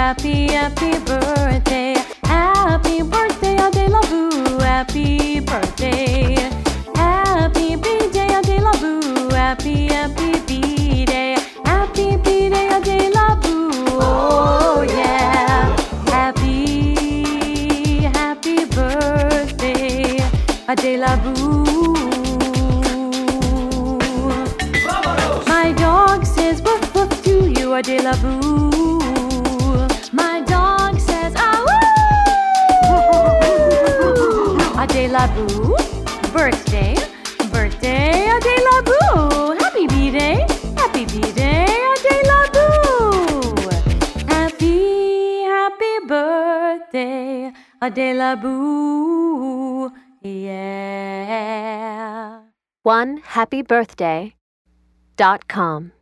Happy, happy birthday. Happy birthday, Adela-boo. Happy birthday. Happy B-day, Adela-boo. Happy, happy B-day. Happy B-day, Adela-boo. Oh yeah. Happy, happy birthday, Adela-boo. My dog says woof woof to you, Adela-boo. My dog says ah woo. Adela-boo, birthday, birthday, Adela-boo. Happy B-day, happy B-day, Adela-boo. Happy, happy birthday, Adela-boo. Yeah. OneHappyBirthday.com